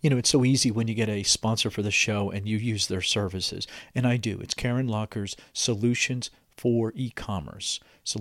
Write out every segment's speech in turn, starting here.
It's so easy when you get a sponsor for the show and you use their services. And I do. It's Karen Locker's Solutions for E-commerce.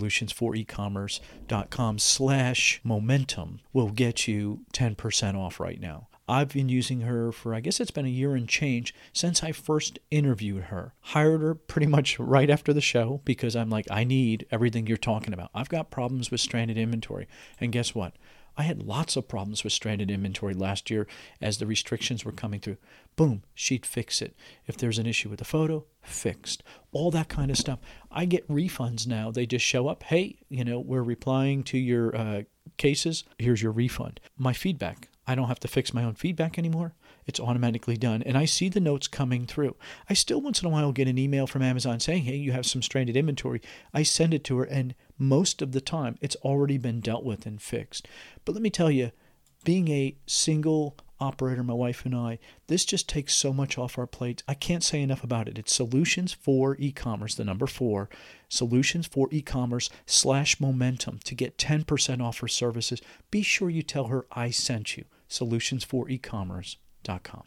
Solutionsforecommerce.com/momentum will get you 10% off right now. I've been using her for, I guess it's been a year and change since I first interviewed her. Hired her pretty much right after the show because I'm like, I need everything you're talking about. I've got problems with stranded inventory. And guess what? I had lots of problems with stranded inventory last year as the restrictions were coming through. Boom, she'd fix it. If there's an issue with the photo, fixed. All that kind of stuff. I get refunds now. They just show up. Hey, we're replying to your cases. Here's your refund. My feedback. I don't have to fix my own feedback anymore. It's automatically done. And I see the notes coming through. I still once in a while get an email from Amazon saying, hey, you have some stranded inventory. I send it to her, and most of the time it's already been dealt with and fixed. But let me tell you, being a single operator, my wife and I, this just takes so much off our plates. I can't say enough about it. It's Solutions for E-commerce, the number 4, Solutions for E-commerce/momentum to get 10% off her services. Be sure you tell her I sent you. Solutionsforecommerce.com.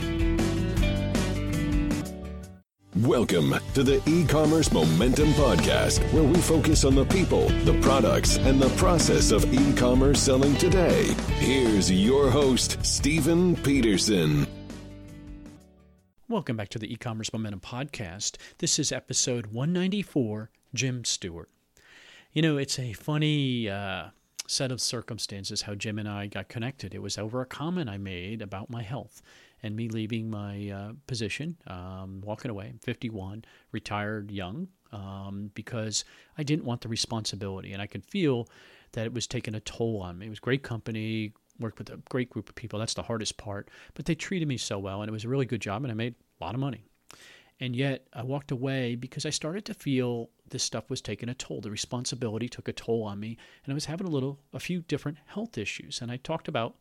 Welcome to the E-commerce Momentum Podcast, where we focus on the people, the products, and the process of e-commerce selling today. Here's your host, Stephen Peterson. Welcome back to the E-commerce Momentum Podcast. This is episode 194, Jim Stewart. It's a funny set of circumstances how Jim and I got connected. It was over a comment I made about my health and me leaving my position, walking away. I'm 51, retired young, because I didn't want the responsibility. And I could feel that it was taking a toll on me. It was great company, worked with a great group of people. That's the hardest part. But they treated me so well, and it was a really good job, and I made a lot of money. And yet I walked away because I started to feel this stuff was taking a toll. The responsibility took a toll on me, and I was having a few different health issues. And I talked about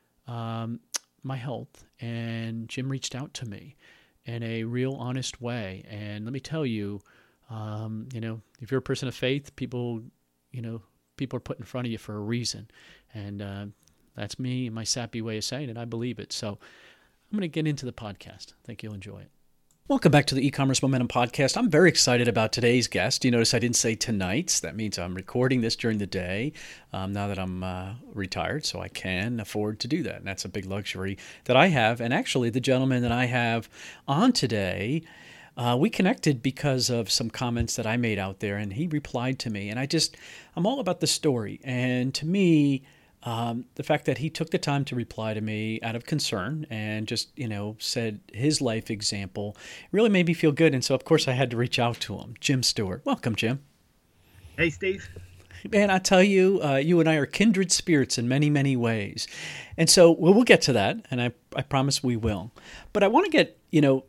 my health, and Jim reached out to me in a real honest way. And let me tell you, if you're a person of faith, people are put in front of you for a reason. And that's me, my sappy way of saying it. I believe it. So I'm going to get into the podcast. I think you'll enjoy it. Welcome back to the E-commerce Momentum Podcast. I'm very excited about today's guest. You notice I didn't say tonight's. That means I'm recording this during the day now that I'm retired, so I can afford to do that. And that's a big luxury that I have. And actually, the gentleman that I have on today, we connected because of some comments that I made out there, and he replied to me. And I'm all about the story. And to me, the fact that he took the time to reply to me out of concern and just, said his life example really made me feel good. And so, of course, I had to reach out to him. Jim Stewart. Welcome, Jim. Hey, Steve. Man, I tell you, you and I are kindred spirits in many, many ways. And so we'll get to that, and I promise we will. But I want to get,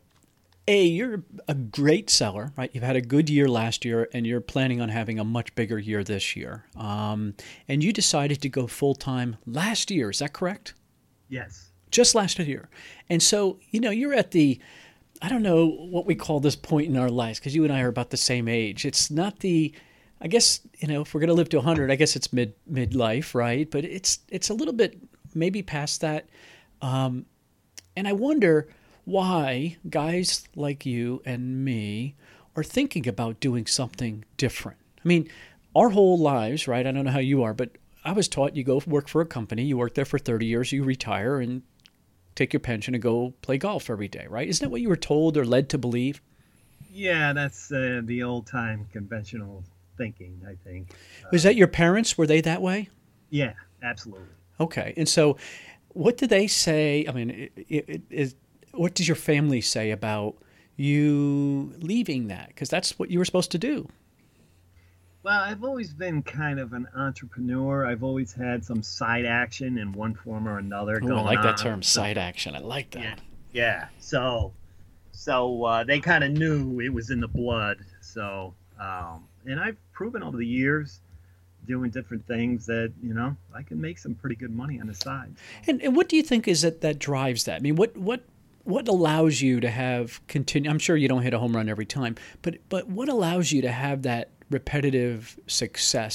you're a great seller, right? You've had a good year last year, and you're planning on having a much bigger year this year. And you decided to go full-time last year. Is that correct? Yes. Just last year. And so, you're at I don't know what we call this point in our lives, because you and I are about the same age. It's not I guess, if we're going to live to 100, I guess it's midlife, right? But it's a little bit maybe past that. And I wonder why guys like you and me are thinking about doing something different. I mean, our whole lives, right? I don't know how you are, but I was taught you go work for a company, you work there for 30 years, you retire and take your pension and go play golf every day, right? Isn't that what you were told or led to believe? Yeah, that's the old-time conventional thinking, I think. Was that your parents? Were they that way? Yeah, absolutely. Okay. And so what do they say? I mean, what does your family say about you leaving that? Because that's what you were supposed to do. Well, I've always been kind of an entrepreneur. I've always had some side action in one form or another going on. I like that term, side action. I like that. Yeah. So they kind of knew it was in the blood. So, and I've proven over the years doing different things that, I can make some pretty good money on the side. So. And what do you think is that drives that? I mean, what allows you to have I'm sure you don't hit a home run every time, but what allows you to have that repetitive success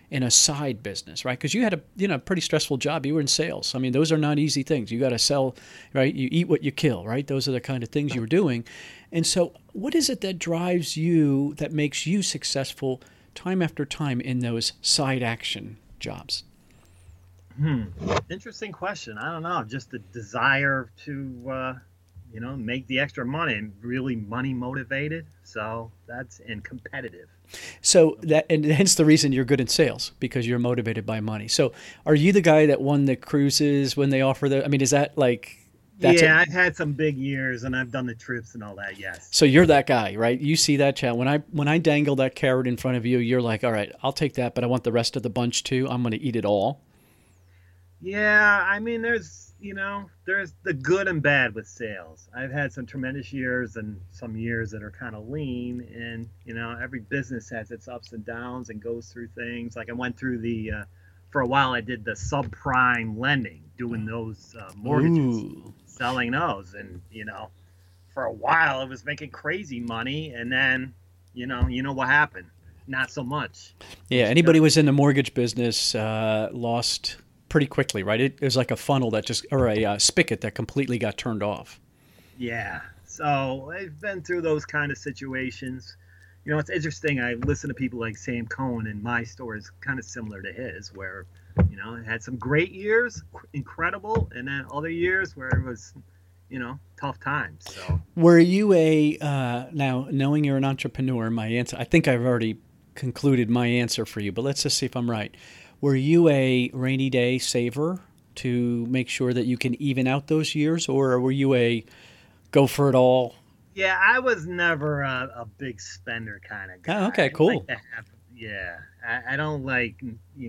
in a side business, right? Because you had a pretty stressful job. You were in sales. I mean, those are not easy things. You got to sell, right? You eat what you kill, right? Those are the kind of things you were doing. And so what is it that drives you, that makes you successful time after time in those side action jobs? Interesting question. I don't know. Just the desire to, make the extra money, and really money motivated. So and competitive. So and hence the reason you're good in sales, because you're motivated by money. So are you the guy that won the cruises when they offer is that like, I've had some big years and I've done the trips and all that. Yes. So you're that guy, right? You see that chat. When I dangle that carrot in front of you, you're like, all right, I'll take that, but I want the rest of the bunch too. I'm going to eat it all. Yeah. I mean, there's the good and bad with sales. I've had some tremendous years and some years that are kind of lean, and, every business has its ups and downs and goes through things. Like I went through for a while, I did the subprime lending, doing those mortgages. Ooh. Selling those, and for a while it was making crazy money, and then what happened, not so much. Yeah, anybody was in the mortgage business lost pretty quickly, right? It was like a funnel or a spigot that completely got turned off. Yeah, so I've been through those kind of situations. It's interesting, I listen to people like Sam Cohen, and my story is kind of similar to his, where it had some great years, incredible, and then other years where it was, tough times. So, were you now knowing you're an entrepreneur? My answer, I think I've already concluded my answer for you, but let's just see if I'm right. Were you a rainy day saver to make sure that you can even out those years, or were you a go for it all? Yeah, I was never a big spender kind of guy. Oh, okay, cool. I don't like,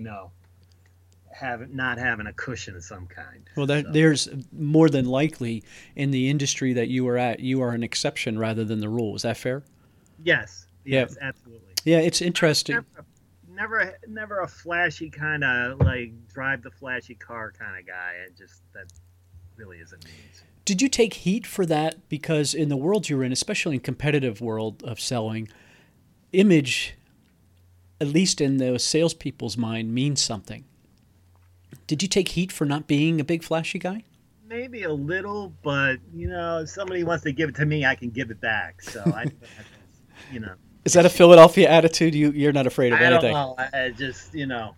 not having a cushion of some kind. Well, there's more than likely in the industry that you are at, you are an exception rather than the rule. Is that fair? Yes, absolutely. Yeah, it's interesting. Never a flashy kind of like drive the flashy car kind of guy. That really isn't me. Did you take heat for that? Because in the world you're in, especially in competitive world of selling, image, at least in those salespeople's mind, means something. Did you take heat for not being a big flashy guy? Maybe a little, but if somebody wants to give it to me, I can give it back. So Is that a Philadelphia attitude? You're not afraid of anything. I don't know. I just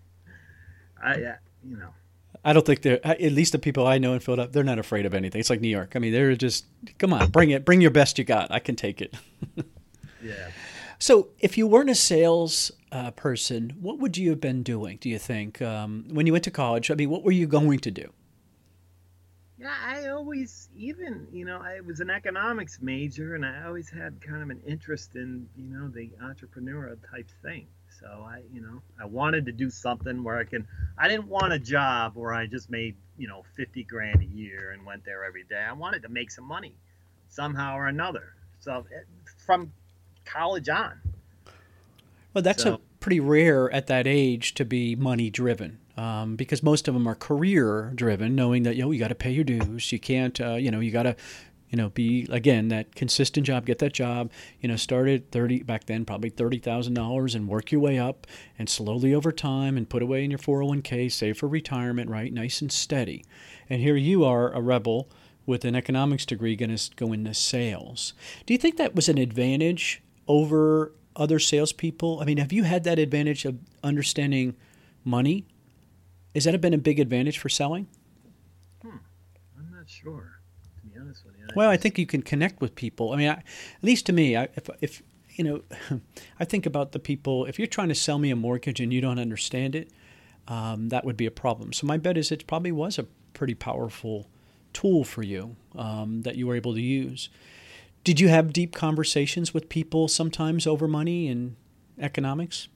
I don't think at least the people I know in Philadelphia, they're not afraid of anything. It's like New York. I mean, they're just, come on, bring it. Bring your best you got. I can take it. Yeah. So if you weren't a sales person, what would you have been doing, do you think? When you went to college, what were you going to do? Yeah, I always, I was an economics major, and I always had kind of an interest in, the entrepreneurial type thing. So I wanted to do something where I didn't want a job where I just made, 50 grand a year and went there every day. I wanted to make some money somehow or another. So from college on. Well, that's a pretty rare at that age to be money driven, because most of them are career driven, knowing that, you got to pay your dues. You can't, you got to, be, again, that consistent job, get that job, start at back then, probably $30,000 and work your way up and slowly over time and put away in your 401k, save for retirement, right? Nice and steady. And here you are, a rebel with an economics degree, going to go into sales. Do you think that was an advantage over other salespeople? Have you had that advantage of understanding money? Has that been a big advantage for selling? I'm not sure. Honest with you. Well, I think you can connect with people. At least to me, if I think about the people. If you're trying to sell me a mortgage and you don't understand it, that would be a problem. So my bet is it probably was a pretty powerful tool for you that you were able to use. Did you have deep conversations with people sometimes over money and economics?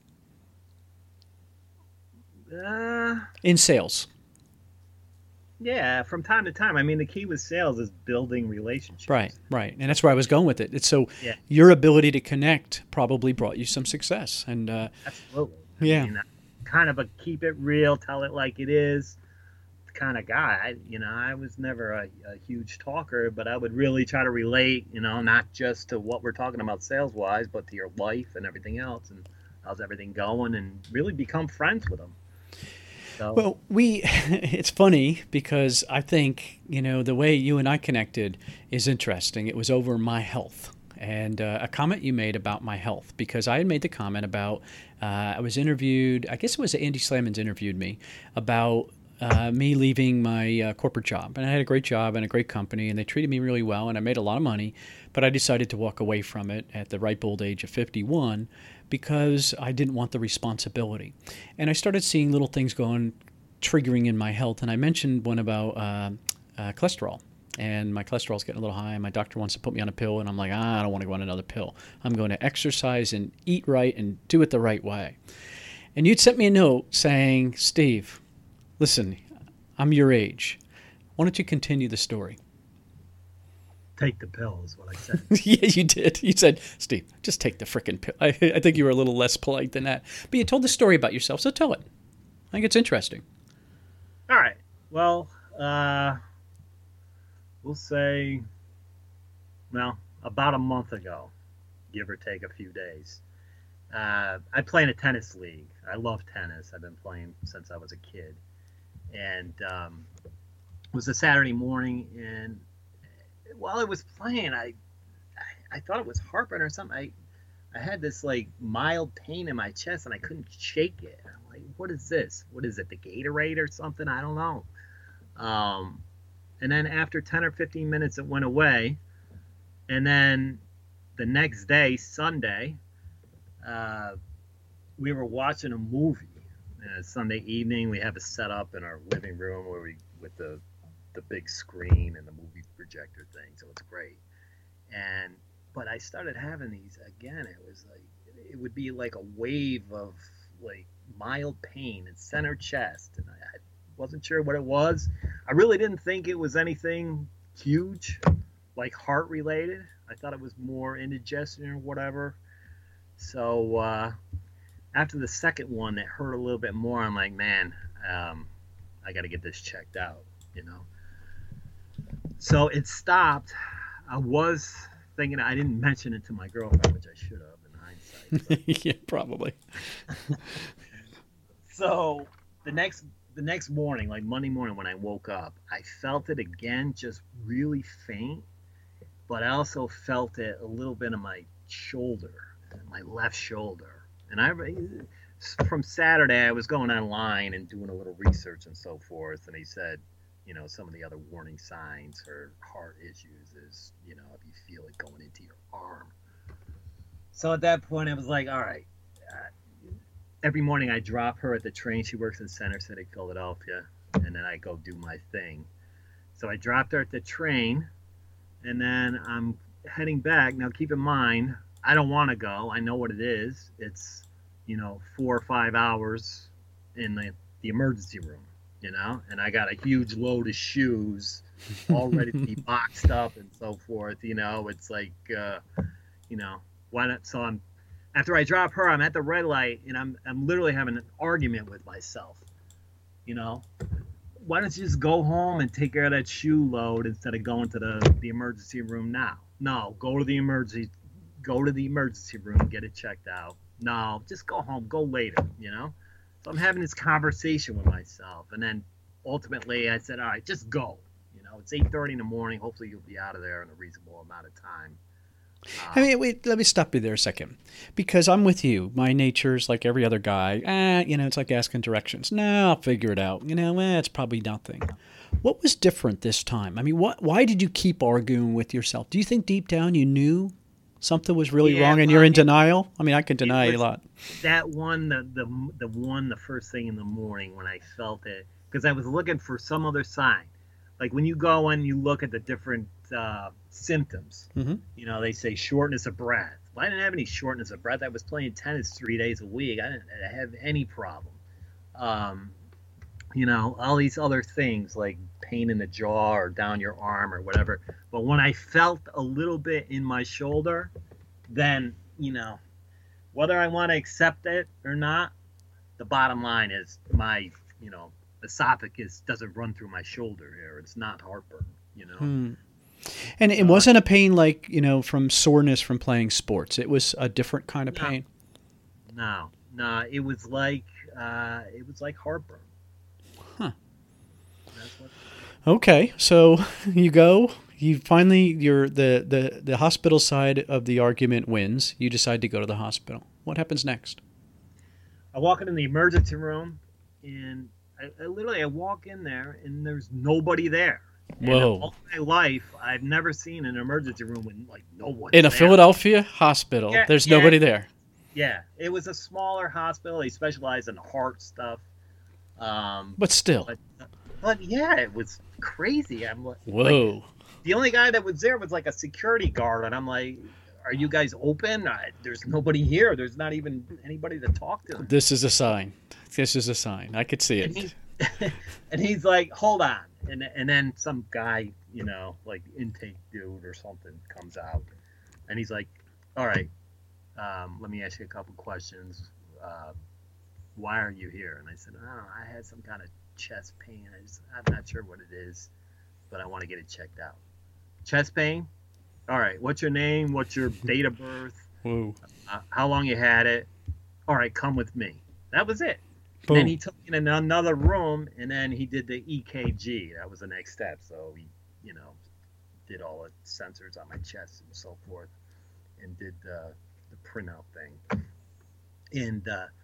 In sales. Yeah, from time to time. The key with sales is building relationships. Right. And that's where I was going with it. It's your ability to connect probably brought you some success. And absolutely. Yeah. Kind of a keep it real, tell it like it is kind of guy. I was never a huge talker, but I would really try to relate, not just to what we're talking about sales-wise, but to your life and everything else. And how's everything going, and really become friends with them. So, Well, it's funny because I think, the way you and I connected is interesting. It was over my health and a comment you made about my health, because I had made the comment about, I was interviewed, I guess it was Andy Slamans interviewed me about me leaving my corporate job. And I had a great job and a great company, and they treated me really well, and I made a lot of money, but I decided to walk away from it at the ripe old age of 51 because I didn't want the responsibility. And I started seeing little things triggering in my health, and I mentioned one about cholesterol. And my cholesterol's getting a little high, and my doctor wants to put me on a pill, and I'm like, I don't want to go on another pill. I'm going to exercise and eat right and do it the right way. And you'd sent me a note saying, Steve, listen, I'm your age. Why don't you continue the story? take the pill is what I said. Yeah, you did. You said, Steve, just take the frickin' pill. I think you were a little less polite than that. But you told the story about yourself, so tell it. I think it's interesting. All right. Well, we'll say, about a month ago, give or take a few days. I play in a tennis league. I love tennis. I've been playing since I was a kid. And it was a Saturday morning, and while I was playing, I thought it was heartburn or something. I had this like mild pain in my chest, and I couldn't shake it. I'm like, what is this? What is it, the Gatorade or something? I don't know. And then after 10 or 15 minutes, it went away. And then the next day, Sunday, we were watching a movie. Sunday evening, we have a setup in our living room where with the big screen and the movie projector thing, so it's great. But I started having these again. It was like it would be like a wave of like mild pain in center chest, and I wasn't sure what it was. I really didn't think it was anything huge, like heart related. I thought it was more indigestion or whatever. So after the second one that hurt a little bit more, I'm like, man, I got to get this checked out, So it stopped. I was thinking, I didn't mention it to my girlfriend, which I should have in hindsight. Yeah, probably. So the next morning, like Monday morning when I woke up, I felt it again, just really faint, but I also felt it a little bit on my shoulder, my left shoulder. And from Saturday, I was going online and doing a little research and so forth, and he said, some of the other warning signs for heart issues is, if you feel it going into your arm. So at that point, I was like, all right. Every morning I drop her at the train. She works in Center City, Philadelphia, and then I go do my thing. So I dropped her at the train, and then I'm heading back. Now, keep in mind, I don't want to go. I know what it is. It's, 4 or 5 hours in the emergency room, and I got a huge load of shoes all ready to be boxed up and so forth. It's like, why not? So after I drop her, I'm at the red light, and I'm literally having an argument with myself. Why don't you just go home and take care of that shoe load instead of going to the emergency room now? No, go to the emergency room, get it checked out. No, just go home, go later, So I'm having this conversation with myself, and then ultimately I said, all right, just go. It's 8:30 in the morning. Hopefully you'll be out of there in a reasonable amount of time. Wait, let me stop you there a second, because I'm with you. My nature's like every other guy. It's like asking directions. No, I'll figure it out. It's probably nothing. What was different this time? Why did you keep arguing with yourself? Do you think deep down you knew something was really wrong and you're in denial? I can deny a lot. That one, the first thing in the morning when I felt it, because I was looking for some other sign. Like when you go and you look at the different symptoms, mm-hmm. They say shortness of breath. Well, I didn't have any shortness of breath. I was playing tennis 3 days a week. I didn't have any problem. All these other things like pain in the jaw or down your arm or whatever. But when I felt a little bit in my shoulder, then, whether I want to accept it or not, the bottom line is my, esophagus doesn't run through my shoulder here. It's not heartburn, And it wasn't a pain like, from soreness from playing sports. It was a different kind of pain. No. Nah, it was like heartburn. Huh. That's what. Okay, so you go. You finally, the hospital side of the argument wins. You decide to go to the hospital. What happens next? I walk into the emergency room, and I walk in there, and there's nobody there. And Whoa. all my life, I've never seen an emergency room with like no one. In a there. Philadelphia hospital, Yeah, there's yeah. nobody there. Yeah, it was a smaller hospital. They specialize in heart stuff. But still. But yeah, it was crazy. I'm like, Whoa. the only guy that was there was like a security guard, and I'm like, "Are you guys open? There's nobody here. There's not even anybody to talk to." This is a sign. This is a sign. I could see it. And he's like, "Hold on," and then some guy, like intake dude or something, comes out, and he's like, "All right, let me ask you a couple questions. Why are you here?" And I said, "Oh, I had some kind of chest pain. I'm not sure what it is, but I want to get it checked out." Chest pain? All right. What's your name? What's your date of birth? Whoa. How long you had it? All right, come with me. That was it. Boom. And then he took me in another room, and then he did the EKG. That was the next step. So he, did all the sensors on my chest and so forth, and did the printout thing. And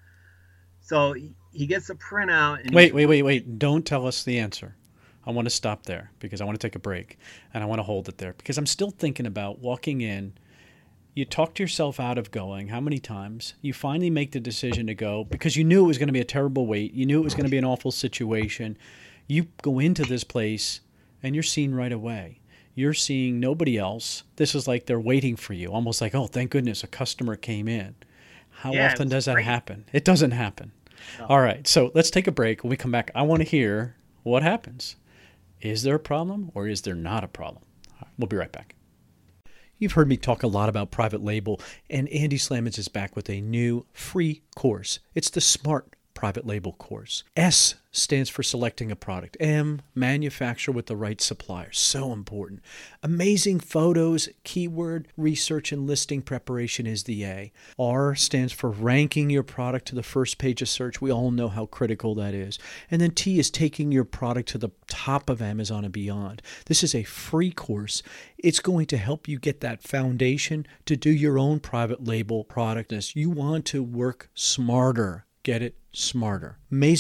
so he gets the printout. And Wait. Don't tell us the answer. I want to stop there because I want to take a break, and I want to hold it there because I'm still thinking about walking in. You talked yourself out of going how many times? You finally make the decision to go because you knew it was going to be a terrible wait. You knew it was going to be an awful situation. You go into this place, and you're seen right away. You're seeing nobody else. This is like they're waiting for you, almost like, oh, thank goodness a customer came in. How often does that happen? It doesn't happen. No. All right, so let's take a break. When we come back, I want to hear what happens. Is there a problem or is there not a problem? All right, we'll be right back. You've heard me talk a lot about private label, and Andy Slamans is back with a new free course. It's the Smart Private Label course. S stands for selecting a product. M, manufacture with the right supplier. So important. Amazing photos, keyword research, and listing preparation is the A. R stands for ranking your product to the first page of search. We all know how critical that is. And then T is taking your product to the top of Amazon and beyond. This is a free course. It's going to help you get that foundation to do your own private label product. You want to work smarter. Get it smarter.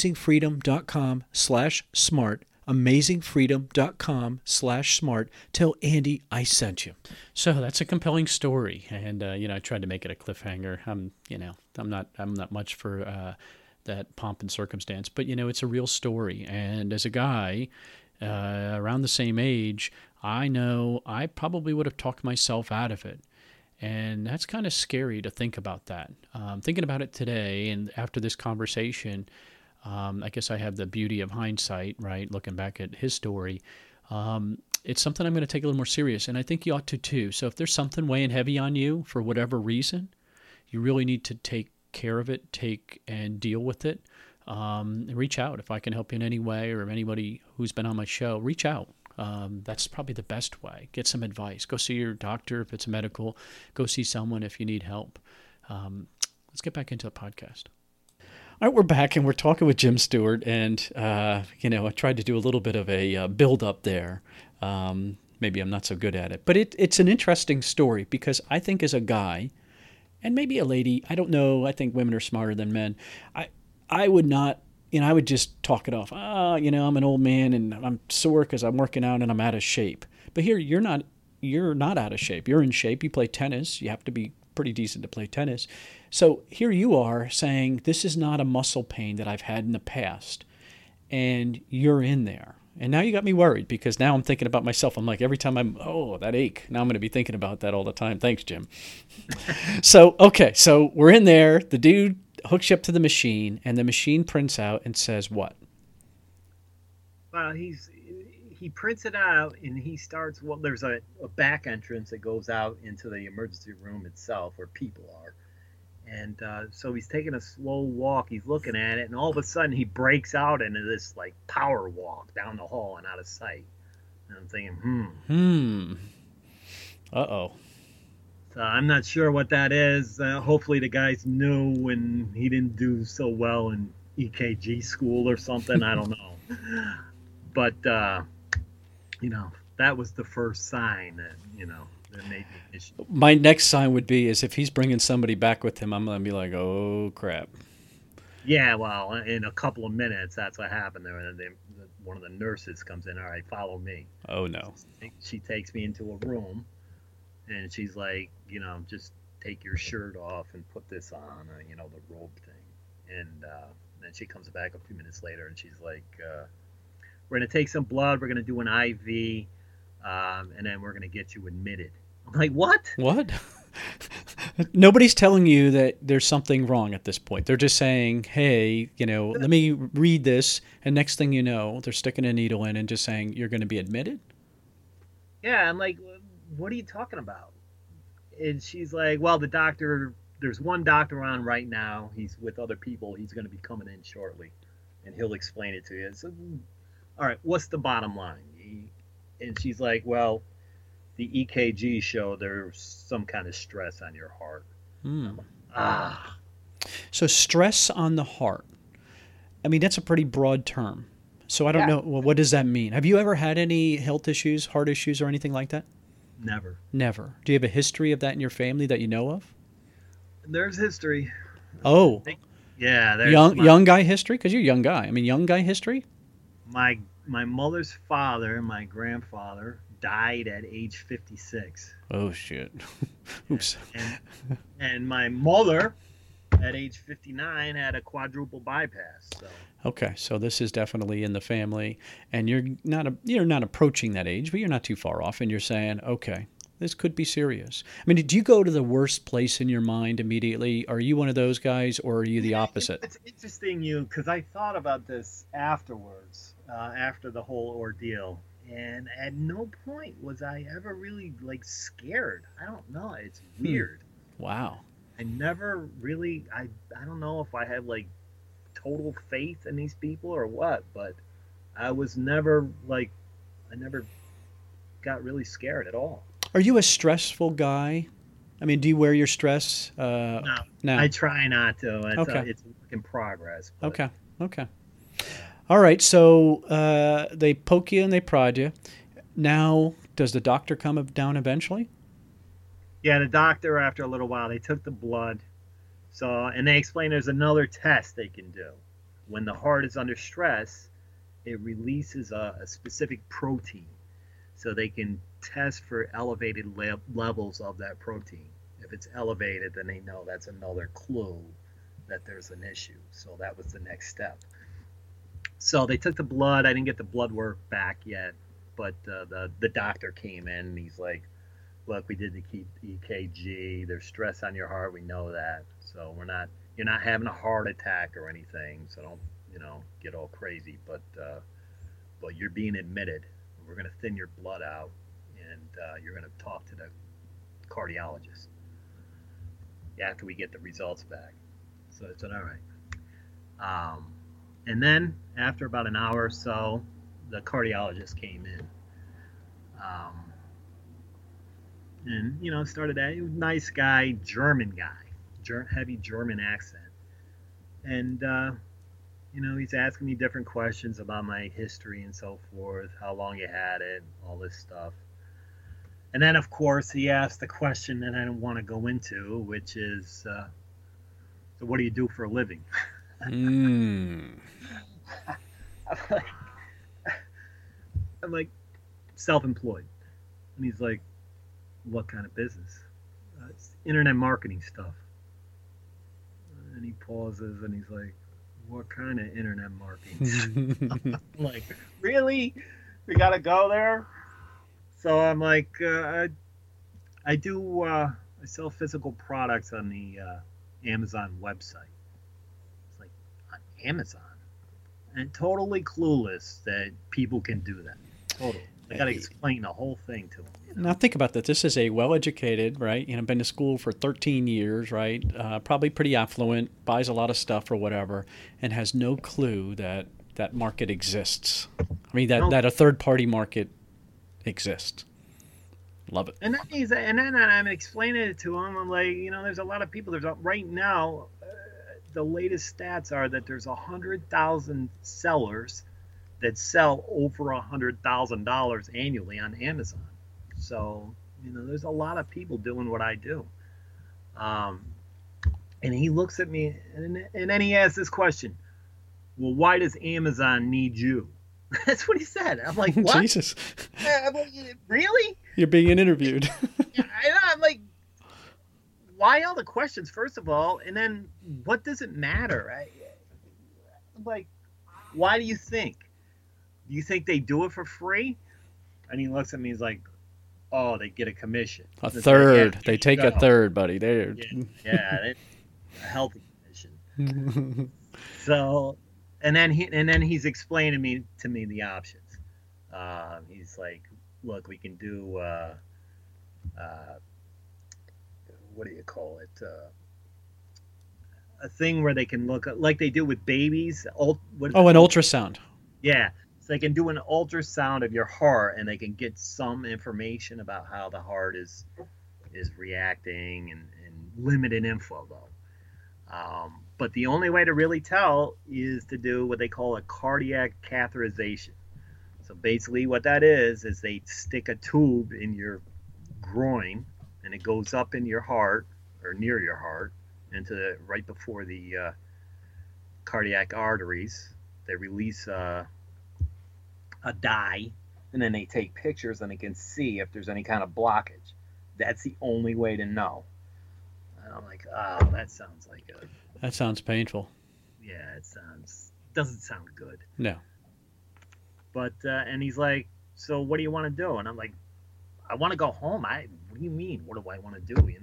AmazingFreedom.com/smart. AmazingFreedom.com/smart. Tell Andy I sent you. So that's a compelling story, and I tried to make it a cliffhanger. I'm not much for that pomp and circumstance, but it's a real story. And as a guy around the same age, I know I probably would have talked myself out of it. And that's kind of scary to think about that. Thinking about it today and after this conversation, I guess I have the beauty of hindsight, right? Looking back at his story, it's something I'm going to take a little more serious, and I think you ought to too. So if there's something weighing heavy on you for whatever reason, you really need to take care of it, and deal with it. And reach out if I can help you in any way, or anybody who's been on my show, reach out. That's probably the best way. Get some advice. Go see your doctor if it's medical. Go see someone if you need help. Let's get back into the podcast. All right, we're back, and we're talking with Jim Stewart, and I tried to do a little bit of a build-up there. Maybe I'm not so good at it, but it's an interesting story because I think as a guy, and maybe a lady, I don't know, I think women are smarter than men. I would not. I would just talk it off. I'm an old man and I'm sore because I'm working out and I'm out of shape. But here, you're not out of shape. You're in shape. You play tennis. You have to be pretty decent to play tennis. So here you are saying, this is not a muscle pain that I've had in the past. And you're in there. And now you got me worried because now I'm thinking about myself. I'm like, every time that ache. Now I'm going to be thinking about that all the time. Thanks, Jim. So we're in there. The dude hooks you up to the machine, and the machine prints out and says what? Well, he prints it out, and he starts. Well, there's a back entrance that goes out into the emergency room itself, where people are, and so he's taking a slow walk. He's looking at it, and all of a sudden he breaks out into this like power walk down the hall and out of sight. And I'm thinking, Uh-oh. So I'm not sure what that is. Hopefully the guy's new and he didn't do so well in EKG school or something. I don't know. But, that was the first sign that, that made me an issue. My next sign would be is if he's bringing somebody back with him, I'm going to be like, oh, crap. Yeah, well, in a couple of minutes, that's what happened there. And then one of the nurses comes in. All right, follow me. Oh, no. She takes me into a room, and she's like, just take your shirt off and put this on, the robe thing. And then she comes back a few minutes later, and she's like, we're going to take some blood. We're going to do an IV, and then we're going to get you admitted. I'm like, what? What? Nobody's telling you that there's something wrong at this point. They're just saying, hey, let me read this. And next thing you know, they're sticking a needle in and just saying, you're going to be admitted? Yeah, I'm like, what are you talking about? And she's like, well, there's one doctor on right now. He's with other people. He's going to be coming in shortly, and he'll explain it to you. So, all right, what's the bottom line? And she's like, well, the EKG show there's some kind of stress on your heart. So stress on the heart. I mean, that's a pretty broad term. So I don't know. Well, what does that mean? Have you ever had any health issues, heart issues, or anything like that? Never. Never. Do you have a history of that in your family that you know of? There's history. Oh. Yeah. There's young guy history? Because you're a young guy. I mean, young guy history? My mother's father, my grandfather, died at age 56. Oh, shit. Oops. And my mother, at age 59, had a quadruple bypass. So. Okay, so this is definitely in the family, and you're not approaching that age, but you're not too far off, and you're saying, okay, this could be serious. I mean, do you go to the worst place in your mind immediately? Are you one of those guys, or are you the opposite? It's interesting, because I thought about this afterwards, after the whole ordeal. And at no point was I ever really scared. I don't know. It's weird. Wow. I never really, I don't know if I had total faith in these people or what, but I was never I never got really scared at all. Are you a stressful guy? I mean, do you wear your stress? No. No. I try not to. It's Okay. It's a work in progress. But. Okay. All right, so they poke you and they prod you. Now, does the doctor come down eventually? Yeah, the doctor, after a little while, they took the blood. And they explained there's another test they can do. When the heart is under stress, it releases a specific protein. So they can test for elevated levels of that protein. If it's elevated, then they know that's another clue that there's an issue. So that was the next step. So they took the blood. I didn't get the blood work back yet, but the doctor came in and he's like, look, we did the EKG. There's stress on your heart. We know that. So you're not having a heart attack or anything. So don't, get all crazy. But you're being admitted. We're going to thin your blood out, and you're going to talk to the cardiologist after we get the results back. So I said, all right. And then after about an hour or so, the cardiologist came in. And, started that. He was a nice guy, German guy, heavy German accent. And, he's asking me different questions about my history and so forth, how long you had it, all this stuff. And then, of course, he asked the question that I don't want to go into, which is, so what do you do for a living? I'm like, self-employed. And he's like, what kind of business? It's internet marketing stuff. And he pauses and he's like, what kind of internet marketing? I'm like, really? We got to go there? So I'm like, I sell physical products on the Amazon website. It's like, on Amazon? And totally clueless that people can do that. Totally. I got to explain the whole thing to them. Now think about that. This is a well-educated, right? Been to school for 13 years, right? Probably pretty affluent, buys a lot of stuff or whatever, and has no clue that that market exists. I mean, that a third-party market exists. Love it. And then I'm explaining it to him. I'm like, there's a lot of people. Right now, the latest stats are that there's 100,000 sellers that sell over $100,000 annually on Amazon. So, there's a lot of people doing what I do. And he looks at me and then he asks this question. Well, why does Amazon need you? That's what he said. I'm like, what? Jesus. I'm like, really? You're being interviewed. I'm like, why all the questions, first of all? And then what does it matter? I'm like, why do you think? Do you think they do it for free? And he looks at me, he's like, oh, they get a commission. A third. They take a third, buddy. They're... Yeah, a healthy commission. So... And then he's explaining to me the options. He's like, look, we can do what do you call it? A thing where they can look like they do with babies. An ultrasound. Yeah, so they can do an ultrasound of your heart, and they can get some information about how the heart is reacting and limited info though. But the only way to really tell is to do what they call a cardiac catheterization. So basically what that is they stick a tube in your groin and it goes up in your heart or near your heart into right before the cardiac arteries. They release a dye and then they take pictures and they can see if there's any kind of blockage. That's the only way to know. And I'm like, oh, that sounds like a... That sounds painful. Yeah, doesn't sound good. No. But and he's like, so what do you want to do? And I'm like, I want to go home. What do you mean? What do I want to do?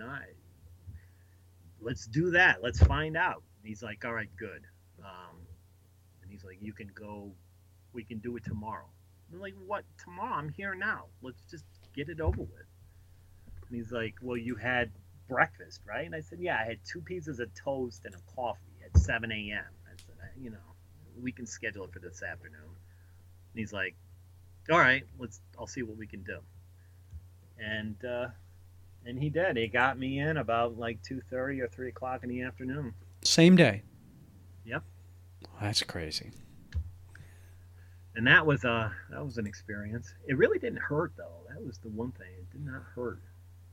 Let's do that. Let's find out. And he's like, all right, good. And he's like, you can go. We can do it tomorrow. And I'm like, what? Tomorrow? I'm here now. Let's just get it over with. And he's like, well, you had breakfast, right? And I said, yeah, I had 2 pieces of toast and a coffee at 7 a.m. I said, we can schedule it for this afternoon. And he's like, all right, I'll see what we can do. And he did. He got me in about like 2:30 or 3 o'clock in the afternoon. Same day. Yep. That's crazy. And that was an experience. It really didn't hurt though. That was the one thing. It did not hurt.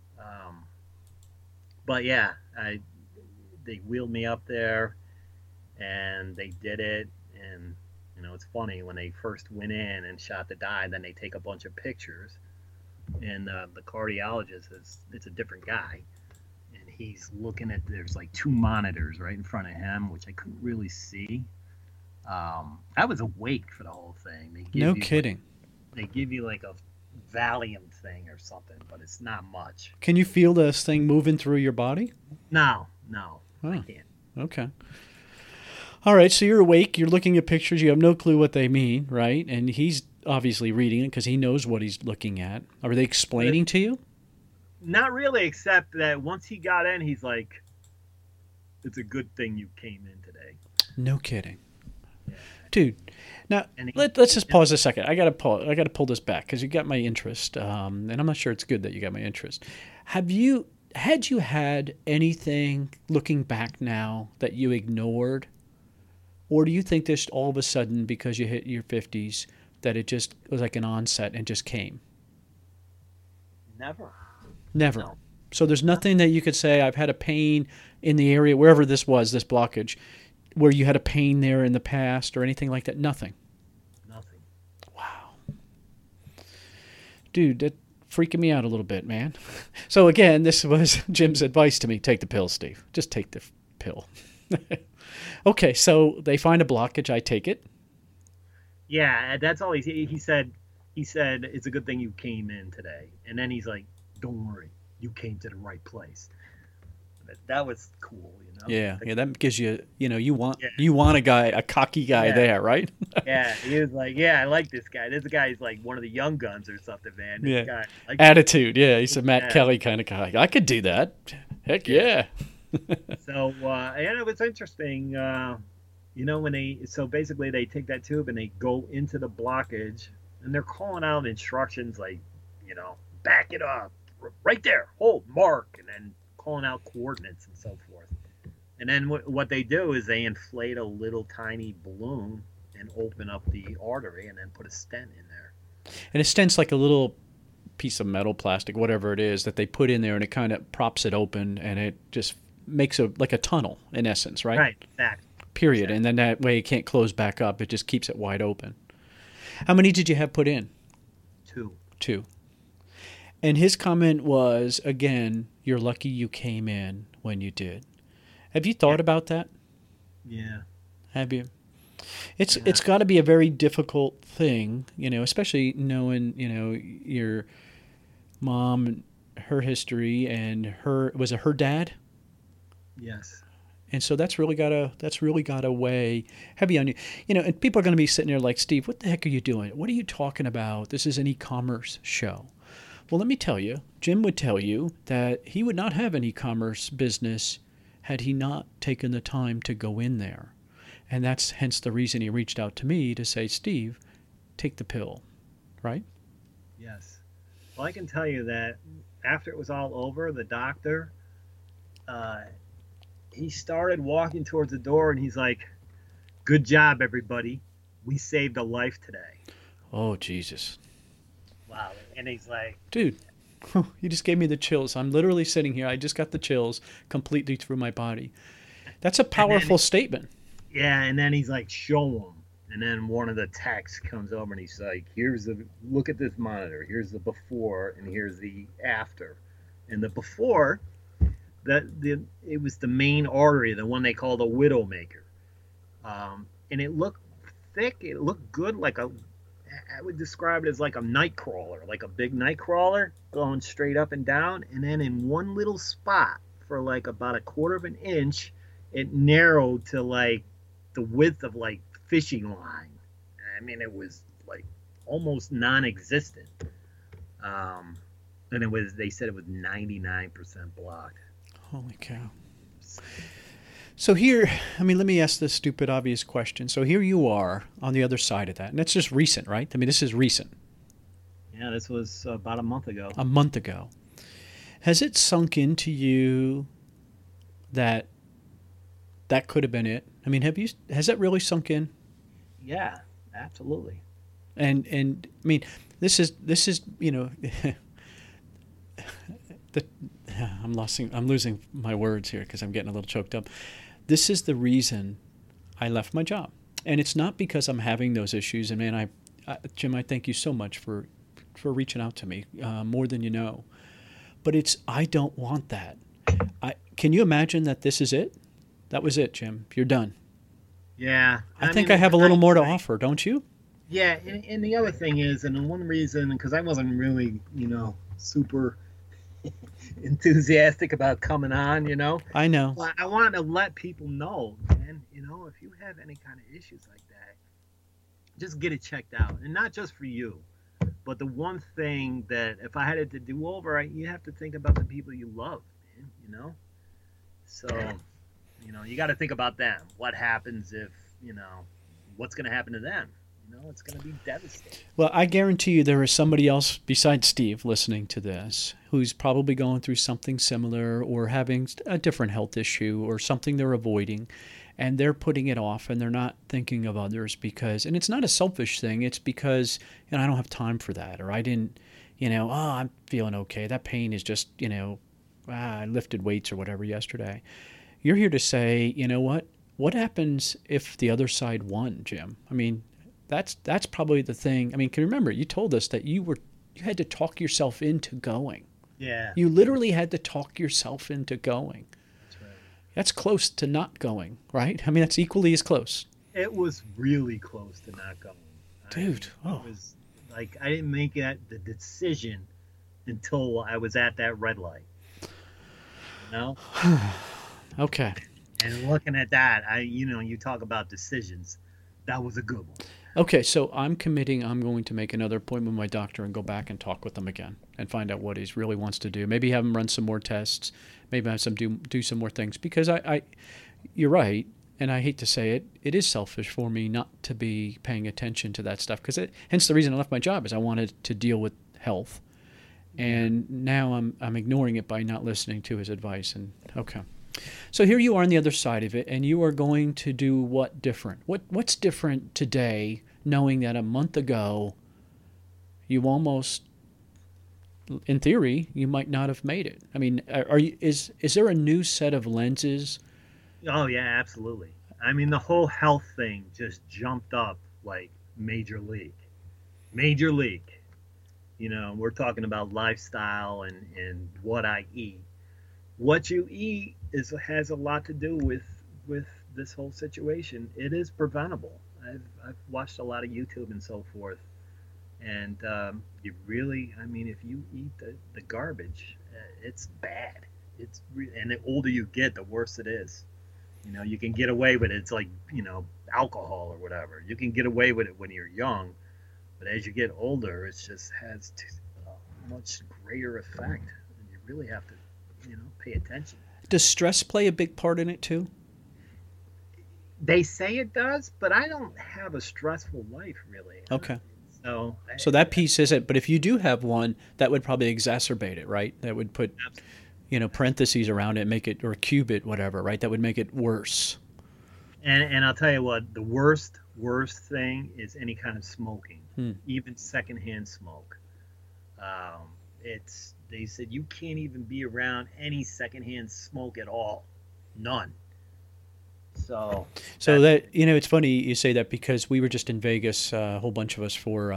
But yeah, they wheeled me up there, and they did it. And it's funny when they first went in and shot the dye. Then they take a bunch of pictures, and the cardiologist it's a different guy, and he's looking at. There's like 2 monitors right in front of him, which I couldn't really see. I was awake for the whole thing. No kidding. They give you like a Valium thing or something, but it's not much. Can you feel this thing moving through your body? No, I can't. Okay. All right, so you're awake, you're looking at pictures, you have no clue what they mean, right? And he's obviously reading it because he knows what he's looking at. Are they explaining to you? Not really, except that once he got in, he's like, it's a good thing you came in today. No kidding. Yeah. Dude, now let's just pause a second. I gotta pull this back because you got my interest, and I'm not sure it's good that you got my interest. Had you had anything looking back now that you ignored, or do you think this all of a sudden because you hit your 50s that it just was like an onset and just came? Never. No. So there's nothing that you could say I've had a pain in the area wherever this was, this blockage, where you had a pain there in the past or anything like that? Nothing. Wow. Dude, that freaking me out a little bit, man. So again, this was Jim's advice to me. Take the pill, Steve. Just take the pill. Okay, so they find a blockage. I take it. Yeah, that's all he said. He said, it's a good thing you came in today. And then he's like, don't worry. You came to the right place. That was cool, Yeah, that gives you, you want a cocky guy there, right? Yeah, he was like, I like this guy. This guy's like one of the young guns or something, man. This guy, attitude, he's a Matt Kelly kind of guy. I could do that. Heck yeah. So, it was interesting, so basically they take that tube and they go into the blockage and they're calling out instructions like, back it up, right there, hold, mark, and then calling out coordinates and so forth. And then what they do is they inflate a little tiny balloon and open up the artery and then put a stent in there. And a stent's like a little piece of metal, plastic, whatever it is that they put in there, and it kind of props it open, and it just makes like a tunnel in essence, right? Right, exactly. Period. Exactly. And then that way it can't close back up. It just keeps it wide open. How many did you have put in? 2. 2. And his comment was, again, you're lucky you came in when you did. Have you thought about that? Yeah. Have you? It's got to be a very difficult thing, especially knowing, your mom, her history, and was it her dad? Yes. And so that's really got to weigh heavy on you. And people are going to be sitting there like, Steve, what the heck are you doing? What are you talking about? This is an e-commerce show. Well, let me tell you, Jim would tell you that he would not have an e-commerce business had he not taken the time to go in there. And that's hence the reason he reached out to me to say, Steve, take the pill, right? Yes. Well, I can tell you that after it was all over, the doctor, he started walking towards the door, and he's like, good job, everybody. We saved a life today. Oh, Jesus. Wow. And he's like, dude, you just gave me the chills. I'm literally sitting here. I just got the chills completely through my body. That's a powerful statement. Yeah, and then he's like, show them. And then one of the techs comes over and he's like, look at this monitor. Here's the before and here's the after. And the before, it was the main artery, the one they call the widowmaker. And it looked thick. It looked good, I would describe it as like a night crawler, like a big night crawler going straight up and down. And then in one little spot for like about a quarter of an inch, it narrowed to like the width of like fishing line. I mean, it was like almost non-existent. And they said it was 99% blocked. Holy cow. So here, let me ask this stupid, obvious question. So here you are on the other side of that. And that's just recent, right? This is recent. Yeah, this was about a month ago. A month ago. Has it sunk into you that could have been it? Has that really sunk in? Yeah, absolutely. And this is I'm losing my words here because I'm getting a little choked up. This is the reason I left my job. And it's not because I'm having those issues. And man, Jim, I thank you so much for reaching out to me, more than you know. But I don't want that. Can you imagine that this is it? That was it, Jim. You're done. Yeah. I think I have a little more to offer, don't you? Yeah, and the other thing is, and one reason, because I wasn't really, super enthusiastic about coming on, I know. Well, I wanted to let people know, man, if you have any kind of issues like that, just get it checked out. And not just for you, but the one thing that if I had it to do over, you have to think about the people you love, man, So, you got to think about them. What happens if, what's going to happen to them? It's going to be devastating. Well, I guarantee you there is somebody else besides Steve listening to this who's probably going through something similar or having a different health issue or something they're avoiding, and they're putting it off and they're not thinking of others and it's not a selfish thing. It's because, I don't have time for that, or I didn't, I'm feeling okay. That pain is just, I lifted weights or whatever yesterday. You're here to say, what happens if the other side won, Jim? That's probably the thing. Can you remember, you told us that you had to talk yourself into going. Yeah. You literally had to talk yourself into going. That's right. That's close to not going, right? That's equally as close. It was really close to not going. Dude, It was like I didn't make the decision until I was at that red light. Okay. And looking at that, you talk about decisions. That was a good one. Okay, so I'm committing. I'm going to make another appointment with my doctor and go back and talk with him again and find out what he really wants to do. Maybe have him run some more tests. Maybe have some do some more things. Because you're right, and I hate to say it, it is selfish for me not to be paying attention to that stuff. Hence the reason I left my job is I wanted to deal with health. And now I'm ignoring it by not listening to his advice. And okay. So here you are on the other side of it, and you are going to do what different? What's different today, knowing that a month ago you almost, in theory, you might not have made it? I mean, is there a new set of lenses? Oh yeah, absolutely. I mean, the whole health thing just jumped up like major league. Major league. You know, we're talking about lifestyle and what I eat. What you eat has a lot to do with this whole situation. It is preventable. I've watched a lot of YouTube and so forth, and you really, I mean, if you eat the garbage, it's bad. And the older you get, the worse it is. You know, you can get away with it. It's like, you know, alcohol or whatever. You can get away with it when you're young, but as you get older, it just has a much greater effect. And you really have to, you know, pay attention. Does stress play a big part in it too? They say it does, but I don't have a stressful life really. Okay. So that piece isn't, but if you do have one, that would probably exacerbate it, right? That would put, you know, parentheses around it, make it, or cube it, whatever, right? That would make it worse. And I'll tell you what, the worst thing is any kind of smoking, even secondhand smoke. They said you can't even be around any secondhand smoke at all, none. So that, you know, it's funny you say that, because we were just in Vegas, a whole bunch of us, for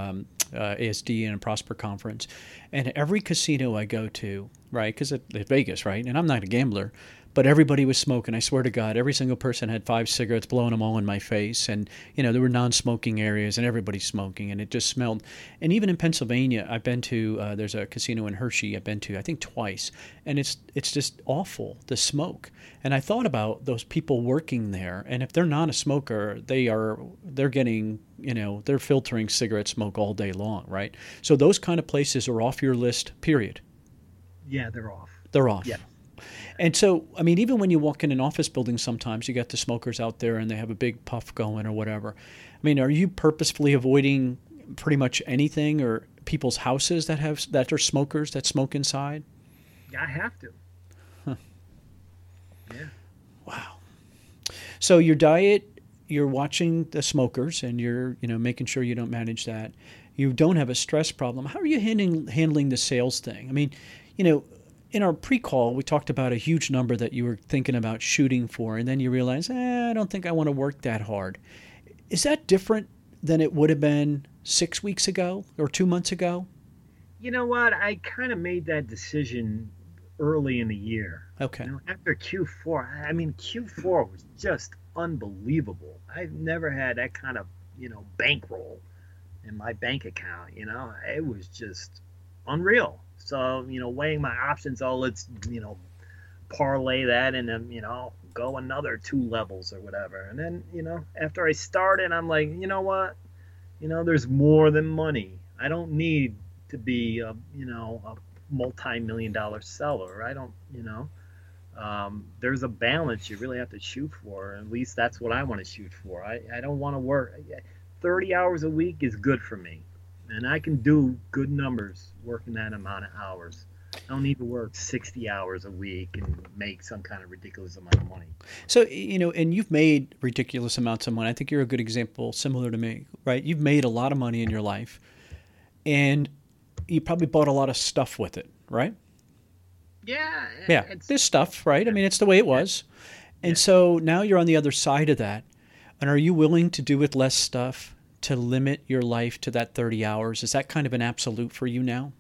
ASD and a Prosper conference, and every casino I go to, right, because it's Vegas, right, and I'm not a gambler, but everybody was smoking. I swear to God, every single person had 5 cigarettes, blowing them all in my face. And, you know, there were non-smoking areas and everybody's smoking, and it just smelled. And even in Pennsylvania, I've been to, there's a casino in Hershey I've been to, I think twice. And it's just awful, the smoke. And I thought about those people working there. And if they're not a smoker, they're getting, you know, they're filtering cigarette smoke all day long, right? So those kind of places are off your list, period. Yeah, they're off. They're off. Yeah. And so, I mean, even when you walk in an office building, sometimes you got the smokers out there and they have a big puff going or whatever. I mean, are you purposefully avoiding pretty much anything, or people's houses that are smokers that smoke inside? Yeah, I have to. Huh. Yeah. Wow. So your diet, you're watching the smokers, and you're, you know, making sure you don't manage that. You don't have a stress problem. How are you handling the sales thing? I mean, you know, in our pre-call, we talked about a huge number that you were thinking about shooting for, and then you realize, I don't think I want to work that hard. Is that different than it would have been 6 weeks ago or 2 months ago? You know what? I kind of made that decision early in the year. Okay. You know, after Q4, I mean, Q4 was just unbelievable. I've never had that kind of, you know, bankroll in my bank account. You know, it was just unreal. So, you know, weighing my options, let's, you know, parlay that and then, you know, go another 2 levels or whatever. And then, you know, after I started, I'm like, you know what? You know, there's more than money. I don't need to be, a multi-million-dollar seller. I don't, you know, there's a balance you really have to shoot for. At least that's what I want to shoot for. I don't want to work. 30 hours a week is good for me. And I can do good numbers working that amount of hours. I don't need to work 60 hours a week and make some kind of ridiculous amount of money. So, you know, and you've made ridiculous amounts of money. I think you're a good example, similar to me, right? You've made a lot of money in your life, and you probably bought a lot of stuff with it, right? Yeah. Yeah, this stuff, right? I mean, it's the way it was. And so now you're on the other side of that. And are you willing to do with less stuff to limit your life to that 30 hours? Is that kind of an absolute for you now?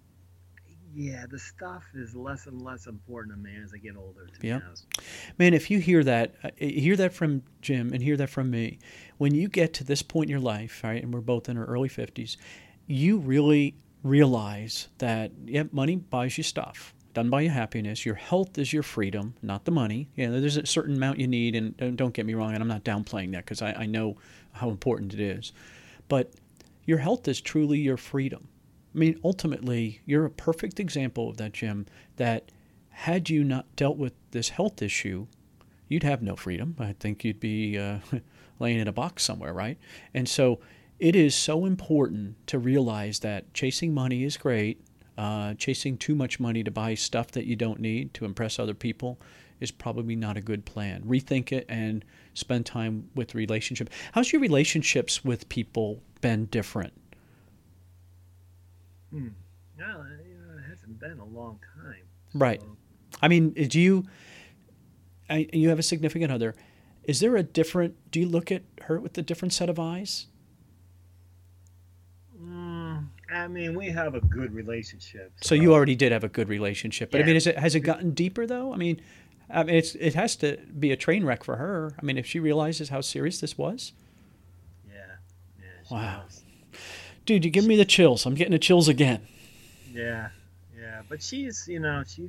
Yeah, the stuff is less and less important to me as I get older, to be honest. Man, if you hear that from Jim and hear that from me, when you get to this point in your life, right, and we're both in our early 50s, you really realize that, money buys you stuff. Doesn't buy you happiness. Your health is your freedom, not the money. Yeah, there's a certain amount you need, and don't get me wrong, and I'm not downplaying that, because I know how important it is. But your health is truly your freedom. I mean, ultimately, you're a perfect example of that, Jim, that had you not dealt with this health issue, you'd have no freedom. I think you'd be laying in a box somewhere, right? And so it is so important to realize that chasing money is great. chasing too much money to buy stuff that you don't need to impress other people is probably not a good plan. Rethink it and spend time with relationship. How's your relationships with people been different? No, it hasn't been a long time. Right. I mean, you have a significant other. Is there do you look at her with a different set of eyes? I mean, we have a good relationship. So you already did have a good relationship. But Yeah. I mean, has it gotten deeper though? I mean, it has to be a train wreck for her. I mean, if she realizes how serious this was. Yeah. Wow. Does. Dude, you give me the chills. I'm getting the chills again. Yeah. But she's a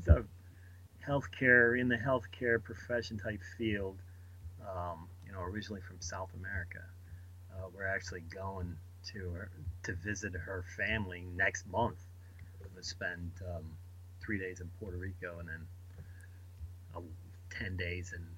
in the healthcare profession type field. Originally from South America. We're actually going to visit her family next month. We'll spend 3 days in Puerto Rico and then 10 days in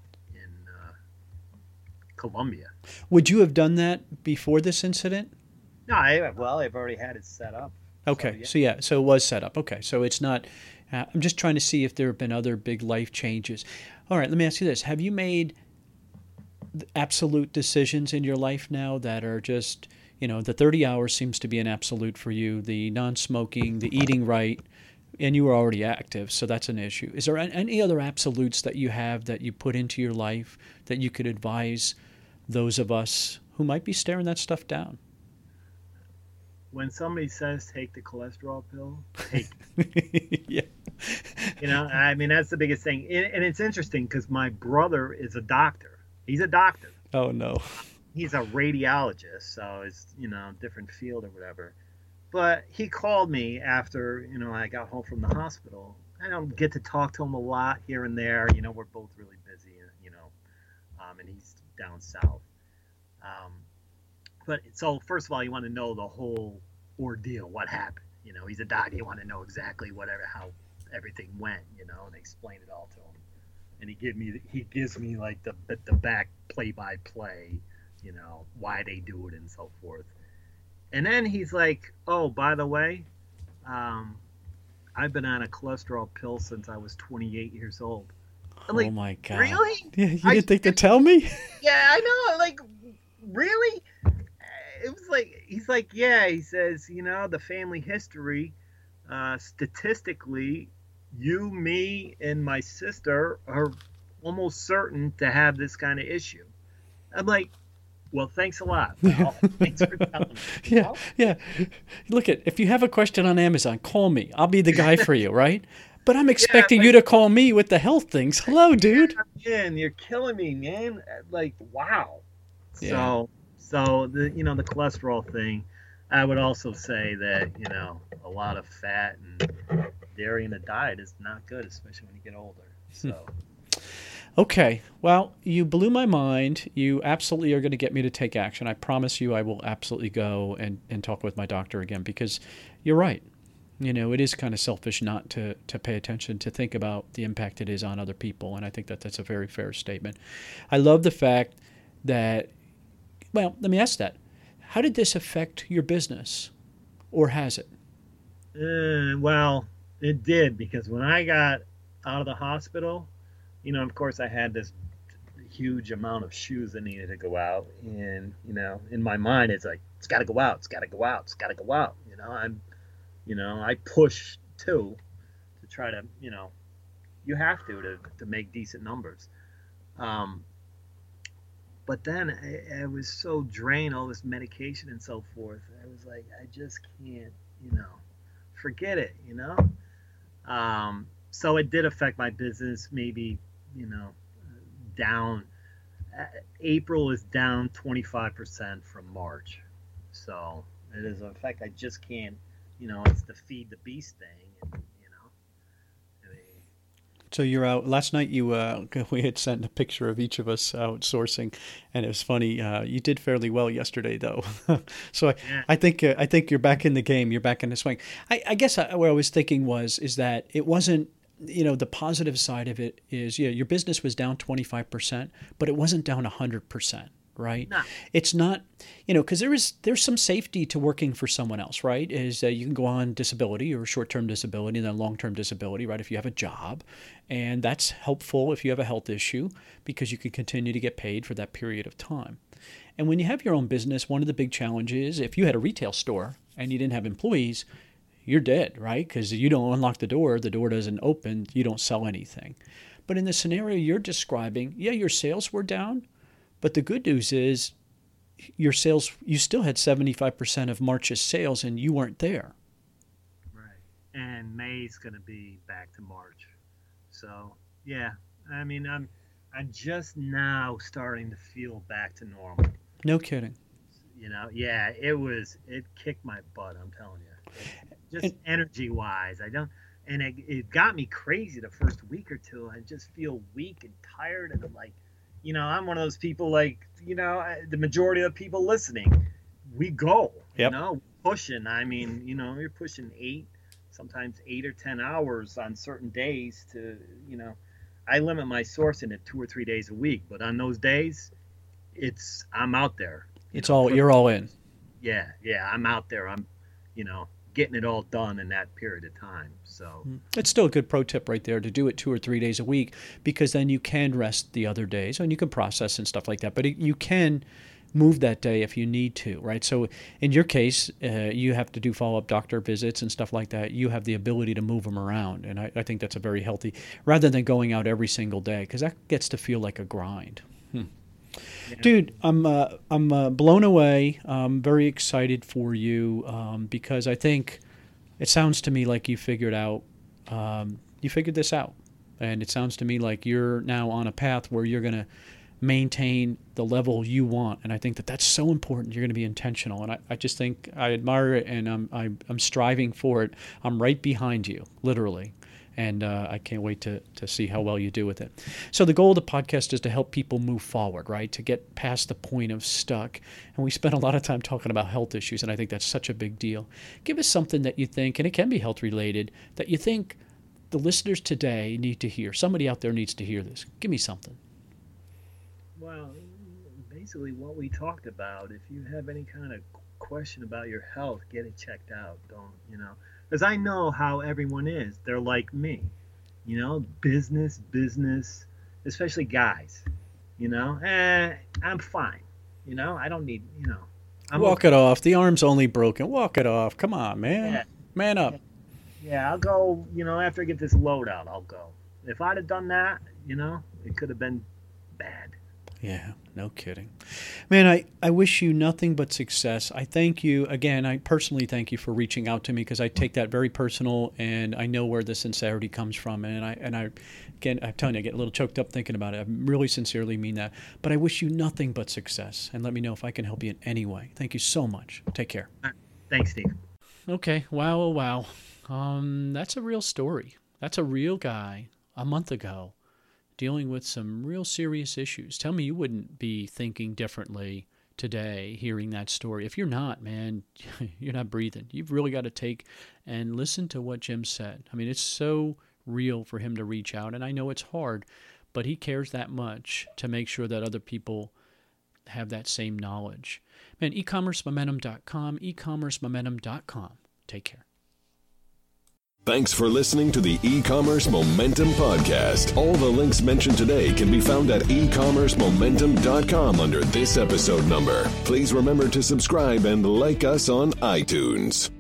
Colombia. Would you have done that before this incident? No, I've already had it set up. Okay, so it was set up. Okay, so it's not. I'm just trying to see if there have been other big life changes. All right, let me ask you this: have you made absolute decisions in your life now that are just, the 30 hours seems to be an absolute for you, the non-smoking, the eating right, and you were already active, so that's an issue. Is there any other absolutes that you have that you put into your life that you could advise those of us who might be staring that stuff down? When somebody says take the cholesterol pill, take it. Yeah. I mean, that's the biggest thing. And it's interesting because my brother is a doctor. He's a doctor. Oh, no. He's a radiologist, so it's, different field or whatever. But he called me after, I got home from the hospital. I don't get to talk to him a lot here and there. We're both really busy, and he's down south. But so first of all, you want to know the whole ordeal, what happened. He's a doctor. You want to know exactly how everything went, and explain it all to him. And he gives me like the back play-by-play, why they do it and so forth. And then he's like, oh, by the way, I've been on a cholesterol pill since I was 28 years old. I'm like, oh my God. Really? Yeah, you didn't think to tell me? Yeah, I know. Like, really? It was like, he's like, yeah, he says, the family history, statistically, you, me, and my sister are almost certain to have this kind of issue. I'm like, well, thanks a lot. Well, thanks for telling me. Yeah. Look, if you have a question on Amazon, call me. I'll be the guy for you, right? But I'm expecting you to call me with the health things. Hello, dude. Man, you're killing me, man. Like, wow. Yeah. So the the cholesterol thing, I would also say that a lot of fat and dairy in the diet is not good, especially when you get older. So. Okay. Well, you blew my mind. You absolutely are going to get me to take action. I promise you I will absolutely go and talk with my doctor again, because you're right. It is kind of selfish not to pay attention, to think about the impact it is on other people. And I think that that's a very fair statement. I love the fact that, well, let me ask that. How did this affect your business, or has it? Well, it did, because when I got out of the hospital, of course I had this huge amount of shoes that needed to go out. And, in my mind, it's like, it's got to go out. It's got to go out. It's got to go out. I push too, to try to, you have to make decent numbers. But then I was so drained, all this medication and so forth. I was like, I just can't, forget it, So it did affect my business, maybe, down. April is down 25% from March. So it is an effect. I just can't, it's the feed the beast thing. And, So you're out last night. We had sent a picture of each of us outsourcing, and it was funny. You did fairly well yesterday, though. So I think you're back in the game. You're back in the swing. I guess what I was thinking is that it wasn't. The positive side of it is, your business was down 25%, but it wasn't down 100%, right? No. It's not, because there's some safety to working for someone else, right? Is you can go on disability or short-term disability and then long-term disability, right? If you have a job, and that's helpful if you have a health issue because you can continue to get paid for that period of time. And when you have your own business, one of the big challenges, if you had a retail store and you didn't have employees, you're dead, right? Because you don't unlock the door doesn't open, you don't sell anything. But in the scenario you're describing, yeah, your sales were down, but the good news is your sales, you still had 75% of March's sales and you weren't there. Right. And May's going to be back to March. So, yeah, I mean, I'm just now starting to feel back to normal. No kidding. Yeah, it kicked my butt, I'm telling you. Just energy-wise, and it got me crazy the first week or two. I just feel weak and tired, and I'm one of those people the majority of the people listening, we go, yep. Pushing. I mean, you're pushing 8 or 10 hours on certain days to, I limit my sourcing at 2 or 3 days a week, but on those days, I'm out there. You're all in. Yeah, I'm out there. I'm, getting it all done in that period of time. So it's still a good pro tip right there to do it 2 or 3 days a week, because then you can rest the other days and you can process and stuff like that. But you can move that day if you need to, right? So in your case, you have to do follow-up doctor visits and stuff like that. You have the ability to move them around. And I think that's a very healthy, rather than going out every single day, because that gets to feel like a grind. Yeah. Dude, I'm blown away. I'm very excited for you because I think it sounds to me like you figured this out. And it sounds to me like you're now on a path where you're going to maintain the level you want. And I think that's so important. You're going to be intentional. And I just think I admire it, and I'm striving for it. I'm right behind you, literally. And I can't wait to see how well you do with it. So the goal of the podcast is to help people move forward, right? To get past the point of stuck. And we spent a lot of time talking about health issues, and I think that's such a big deal. Give us something that you think, and it can be health related, that you think the listeners today need to hear. Somebody out there needs to hear this. Give me something. Well, basically what we talked about, if you have any kind of question about your health, get it checked out. Don't, because I know how everyone is. They're like me, business, especially guys, I'm fine. I don't need, Walk it off. The arm's only broken. Walk it off. Come on, man. Yeah. Man up. Yeah, I'll go, after I get this load out, I'll go. If I'd have done that, it could have been bad. Yeah, no kidding. Man, I wish you nothing but success. I thank you. Again, I personally thank you for reaching out to me, because I take that very personal, and I know where the sincerity comes from. And I again, I'm telling you, I get a little choked up thinking about it. I really sincerely mean that. But I wish you nothing but success, and let me know if I can help you in any way. Thank you so much. Take care. Thanks, Steve. Okay. Wow. That's a real story. That's a real guy a month ago, dealing with some real serious issues. Tell me you wouldn't be thinking differently today hearing that story. If you're not, man, you're not breathing. You've really got to take and listen to what Jim said. I mean, it's so real for him to reach out, and I know it's hard, but he cares that much to make sure that other people have that same knowledge. Man, ecommercemomentum.com, ecommercemomentum.com. Take care. Thanks for listening to the E-Commerce Momentum Podcast. All the links mentioned today can be found at ecommercemomentum.com under this episode number. Please remember to subscribe and like us on iTunes.